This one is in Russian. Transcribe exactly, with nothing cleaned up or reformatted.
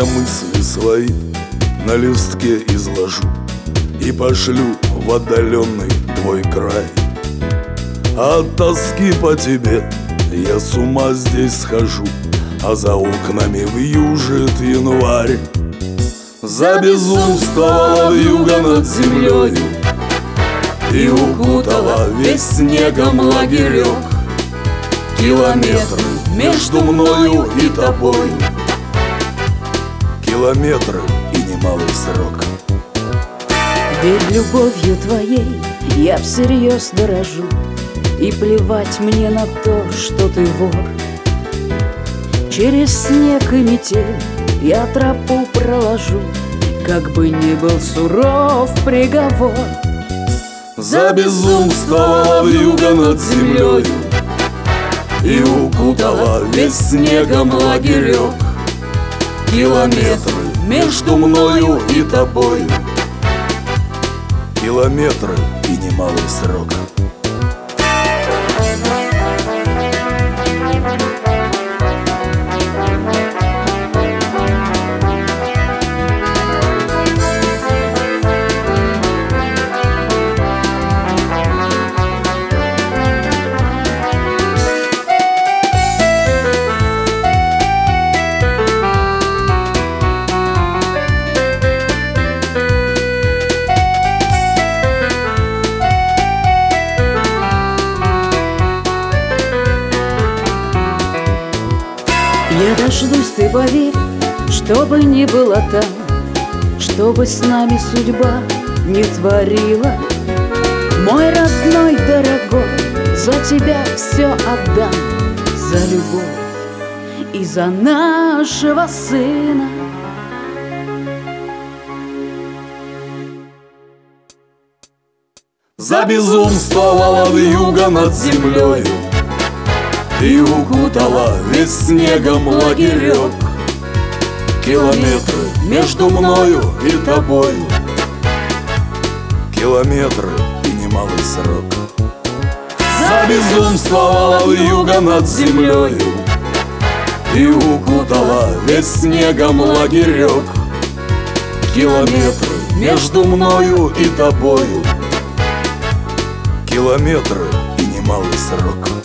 я мысли свои на листке изложу и пошлю в отдаленный твой край. От тоски по тебе я с ума здесь схожу, а за окнами вьюжит январь. Забезумствовала вьюга над землею и укутала весь снегом лагерек. Километры между мною и тобою, километры и немалый срок. Ведь любовью твоей я всерьез дорожу, и плевать мне на то, что ты вор. Через снег и метель я тропу проложу, как бы ни был суров приговор. Забезумствовала вьюга над землею и укутала весь снегом лагерек. Километры между мною и тобою, километры и немалый срок. Я дождусь, ты поверь, что бы ни было там, что бы с нами судьба не творила. Мой родной дорогой, за тебя все отдам, за любовь и за нашего сына. Забезумствовала вьюга над землею и укутала весь снегом лагерек. Километры между мною и тобою, километры и немалый срок. Забезумствовала вьюга над землею и укутала весь снегом лагерек. Километры между мною и тобою, километры и немалый срок.